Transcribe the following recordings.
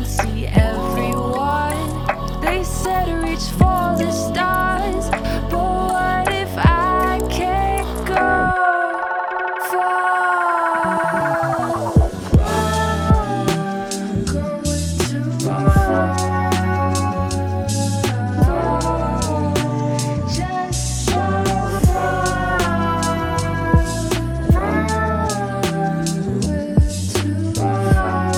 see everyone. They said reach for the stars, but what if I can't go far? Going too far. Just so far. We're too far.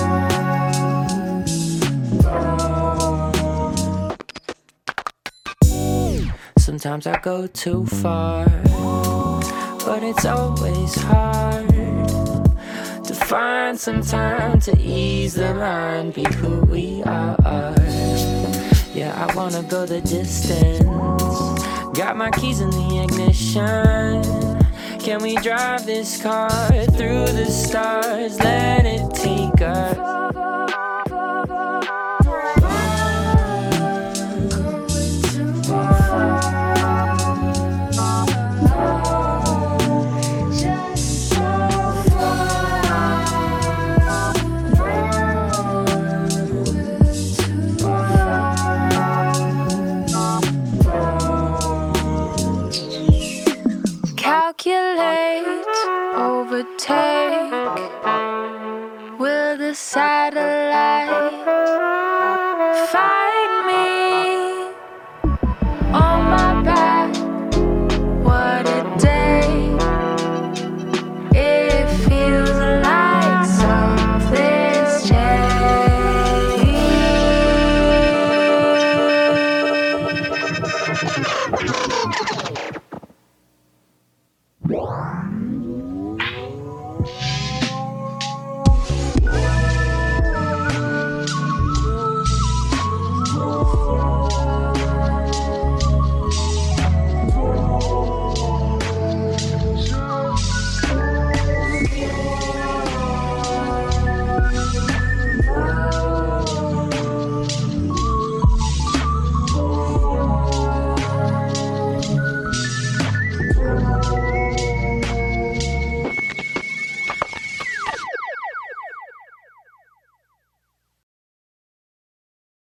Sometimes I go too far, but it's always hard to find some time to ease the mind, be who we are. Yeah, I wanna go the distance. Got my keys in the ignition. Can we drive this car through the stars? Let it take us. Calculate, overtake. Will the satellite